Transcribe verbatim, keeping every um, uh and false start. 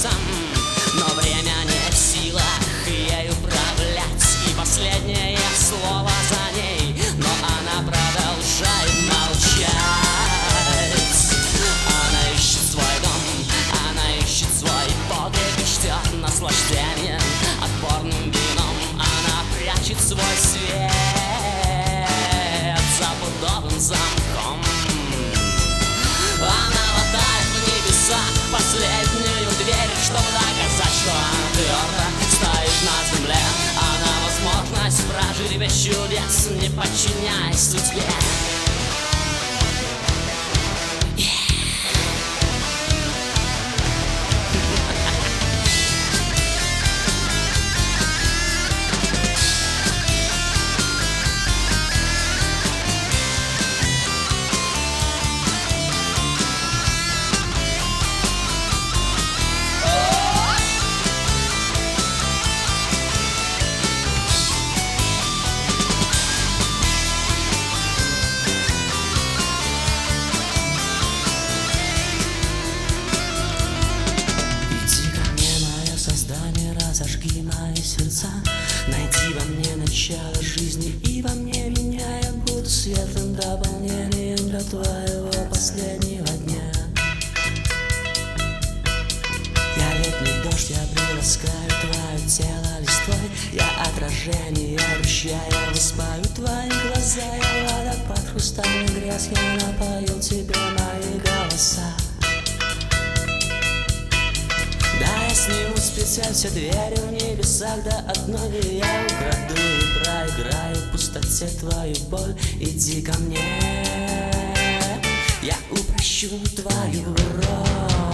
сердцем, но время не в силах ей управлять. И последнее слово за ней, но она продолжает молчать. Она ищет свой дом, она ищет свой погреб и ждет наслаждения отборным вином. Она прячет свой свет за пудовым замком. Она латает в небесах последнюю дверь, чтобы доказать, что она твердо стоит на земле. Она возможность прожить без чудес, не подчиняясь судьбе. Зажги мои сердца, найди во мне начало жизни, и во мне меня я буду светлым дополнением для твоего последнего дня. Я летний дождь, я приласкаю твое тело листвой, я отражение ручья, я выспаю твои глаза, я водопад хрустальный грязь, я напою тебе мои голоса. Да, я сниму с петель все двери в небесах до одной, и я украду и проиграю в пустоте твою боль. Иди ко мне, я упрощу твою роль.